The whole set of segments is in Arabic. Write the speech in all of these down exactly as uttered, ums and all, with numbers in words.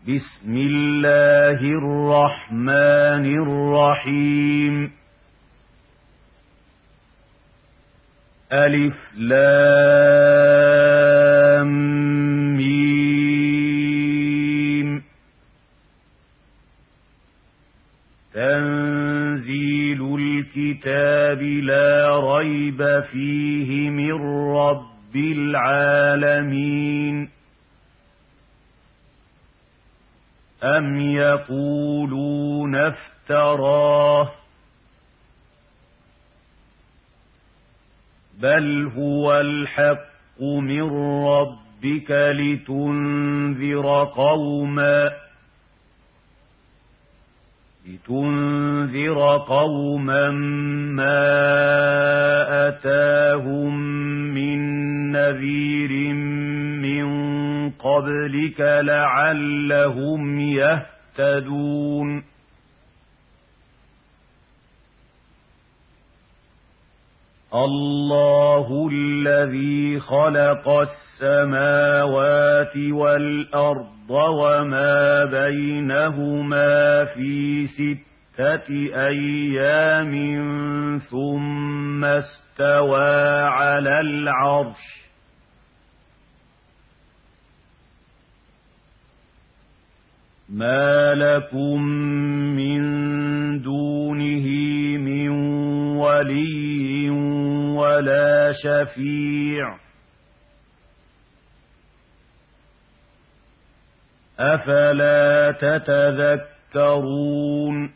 بسم الله الرحمن الرحيم ألف لام ميم تنزيل الكتاب لا ريب فيه من رب العالمين أم يقولون افتراه بل هو الحق من ربك لتنذر قوما لتنذر قوما ما أتاهم من نذير من قبلك لعلهم يهتدون الله الذي خلق السماوات والأرض وما بينهما في ستة أيام ثم استوى على العرش ما لكم من دونه من ولي ولا شفيع أفلا تتذكرون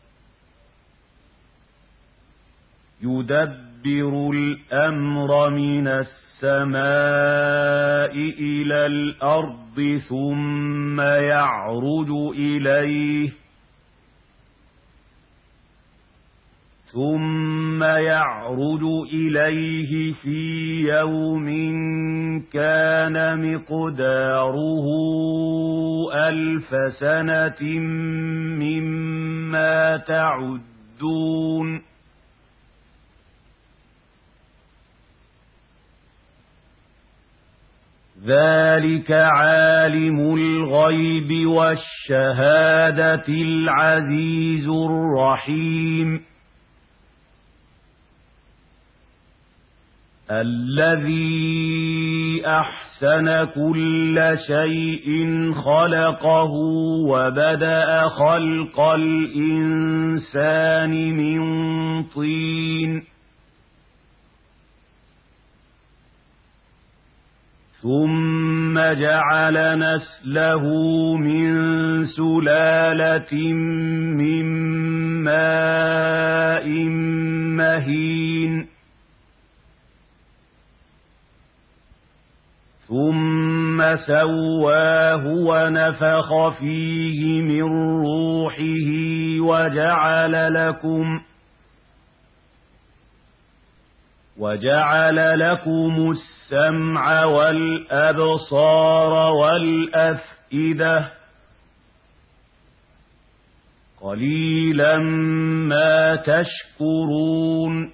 يدبر الأمر من السماء إلى الأرض ثم يعرج إليه ثم يعرج إليه في يوم كان مقداره ألف سنة مما تعدون ذلك عالم الغيب والشهادة العزيز الرحيم الذي أحسن كل شيء خلقه وبدأ خلق الإنسان من طين ثم جعل نسله من سلالة من ماء مهين ثم سواه ونفخ فيه من روحه وجعل لكم وجعل لكم السمع والأبصار والأفئدة قليلا ما تشكرون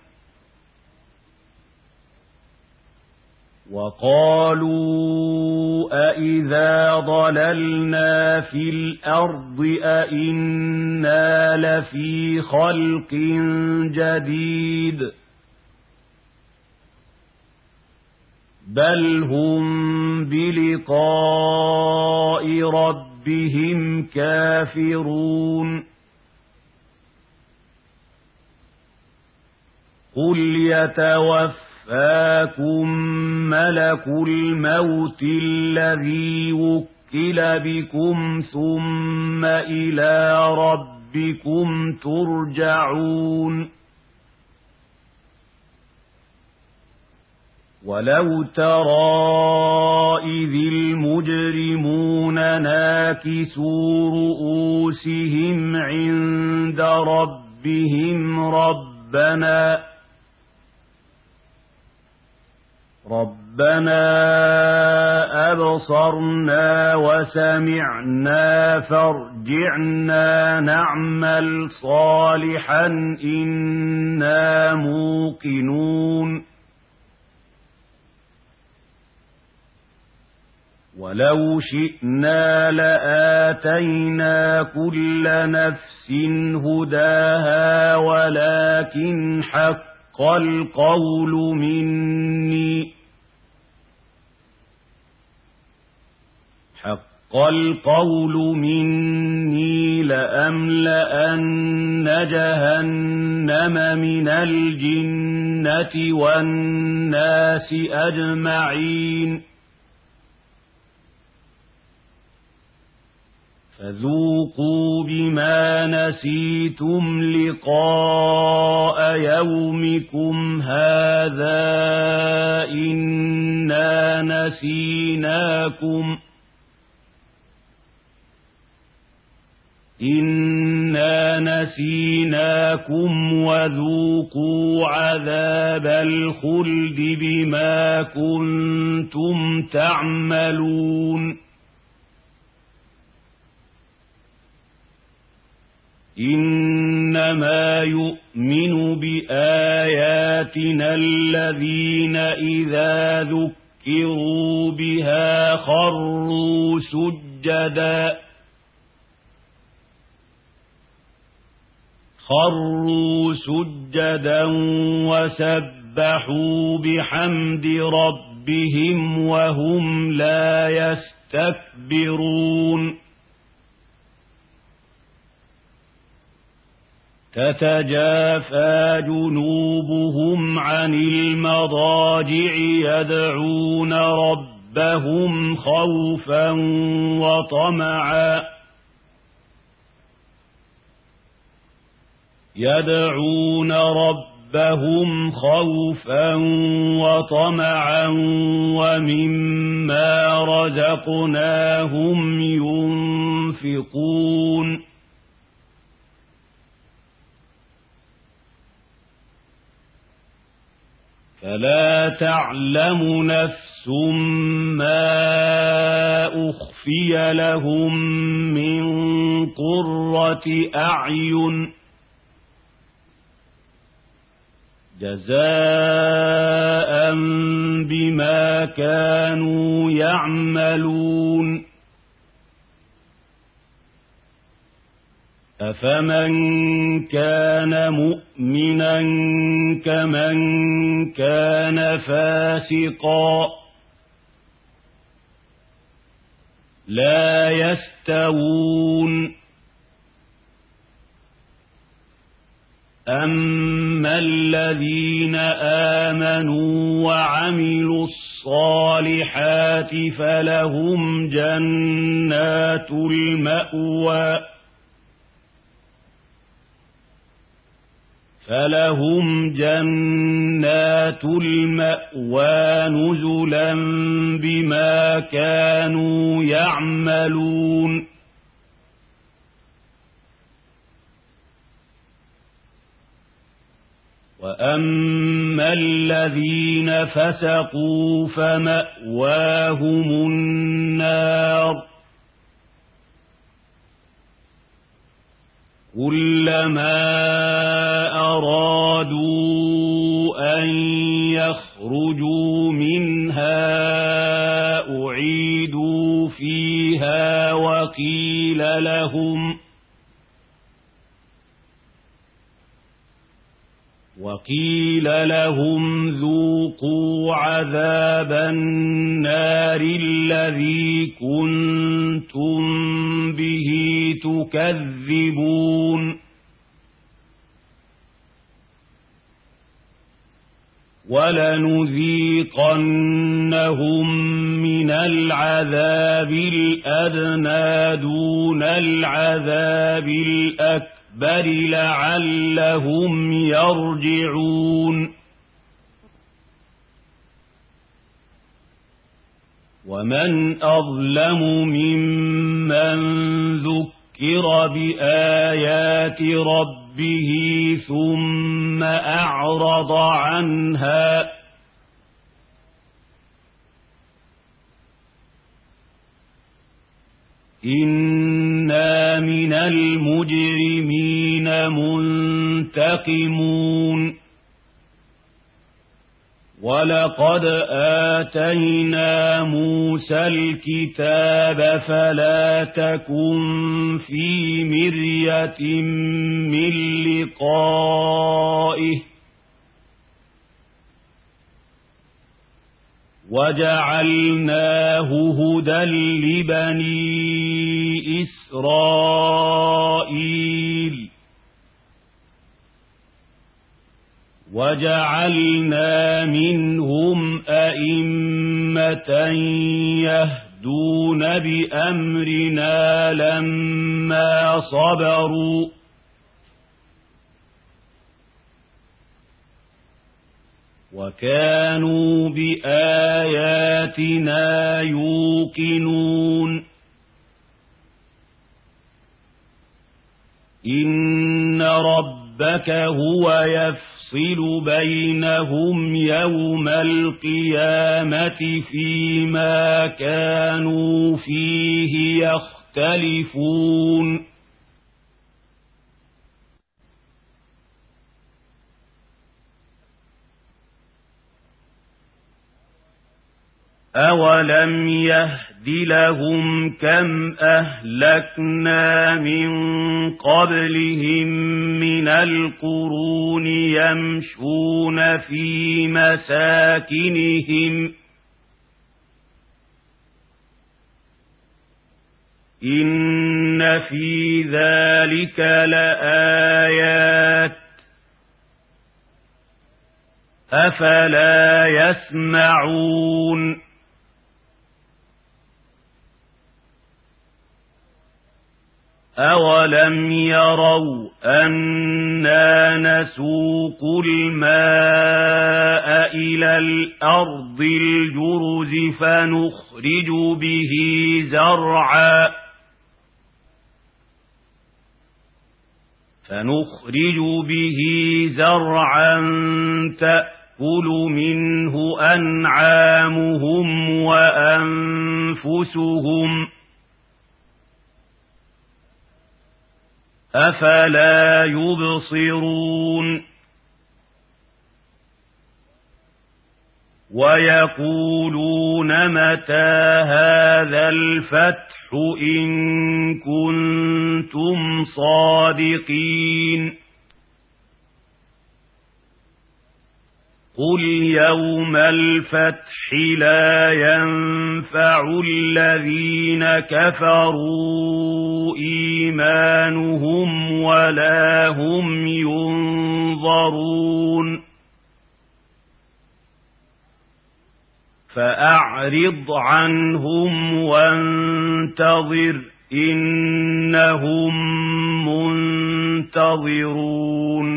وقالوا أإذا ضللنا في الأرض أإنا لفي خلق جديد بل هم بلقاء ربهم كافرون قل يتوفاكم ملك الموت الذي وكل بكم ثم إلى ربكم ترجعون ولو ترى إذ المجرمون ناكسوا رؤوسهم عند ربهم ربنا ربنا أبصرنا وسمعنا فارجعنا نعمل صالحا إنا موقنون ولو شئنا لآتينا كل نفس هداها ولكن حق القول مني حق القول مني لأملأن جهنم من الجنة والناس أجمعين فذوقوا بما نسيتم لقاء يومكم هذا إنا نسيناكم إنا نسيناكم وذوقوا عذاب الخلد بما كنتم تعملون إنما يؤمن بآياتنا الذين إذا ذكروا بها خروا سجدا خروا سجدا وسبحوا بحمد ربهم وهم لا يستكبرون تتجافى جنوبهم عن المضاجع يدعون ربهم خوفا وطمعا يدعون ربهم خوفا وطمعا ومما رزقناهم ينفقون فلا تعلم نفس ما أخفي لهم من قرة أعين جزاء بما كانوا يعملون أفمن كان مؤمنا كمن كان فاسقا لا يستوون أما الذين آمنوا وعملوا الصالحات فلهم جنات المأوى فلهم جنات المأوى نزلا بما كانوا يعملون وأما الذين فسقوا فمأواهم النار كلما أرادوا أن يخرجوا منها أعيدوا فيها وقيل لهم وقيل لهم ذوقوا عذاب النار الذي كنتم به تكذبون ولنذيقنهم من العذاب الأدنى دون العذاب الأكبر بل لعلهم يرجعون ومن أظلم ممن ذكر بآيات ربه ثم أعرض عنها إنا من المجرمين منتقمون ولقد آتينا موسى الكتاب فلا تكن في مرية من لقائه وجعلناه هدى لبني إسرائيل وجعلنا منهم أئمة يهدون بأمرنا لما صبروا وكانوا بآياتنا يوقنون إن ربك هو يفصل بينهم يوم القيامة فيما كانوا فيه يختلفون أولم يهد لهم كم أهلكنا من قبلهم من القرون يمشون في مساكنهم إن في ذلك لآيات أفلا يسمعون أولم يروا أنا نسوق الماء إلى الأرض الجرز فنخرج به زرعا فنخرج به زرعا تأكل منه أنعامهم وأنفسهم أفلا يبصرون ويقولون متى هذا الفتح إن كنتم صادقين قل يوم الفتح لا ينفع الذين كفروا إيمانهم ولا هم ينظرون فأعرض عنهم وانتظر إنهم منتظرون